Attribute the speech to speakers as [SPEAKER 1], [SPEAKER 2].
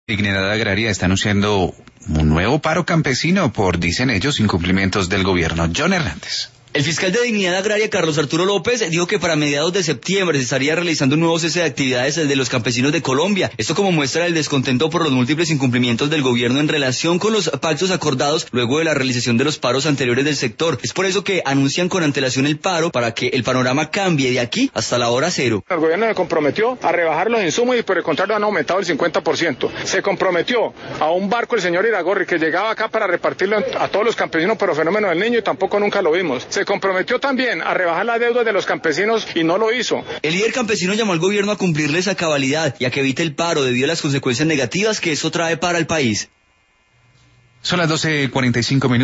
[SPEAKER 1] Dignidad Agraria está anunciando un nuevo paro campesino por, dicen ellos, incumplimientos del gobierno. John Hernández.
[SPEAKER 2] El fiscal de Dignidad Agraria, Carlos Arturo López, dijo que para mediados de septiembre se estaría realizando un nuevo cese de actividades de los campesinos de Colombia. Esto como muestra el descontento por los múltiples incumplimientos del gobierno en relación con los pactos acordados luego de la realización de los paros anteriores del sector. Es por eso que anuncian con antelación el paro para que el panorama cambie de aquí hasta la hora cero.
[SPEAKER 3] El gobierno se comprometió a rebajar los insumos y por el contrario han aumentado el 50%. Se comprometió a un barco el señor Iragorri que llegaba acá para repartirlo a todos los campesinos por el fenómeno del niño y tampoco nunca lo vimos. Se comprometió también a rebajar la deuda de los campesinos y no lo hizo.
[SPEAKER 2] El líder campesino llamó al gobierno a cumplirles a cabalidad y a que evite el paro debido a las consecuencias negativas que eso trae para el país.
[SPEAKER 1] Son las 12:45 minutos.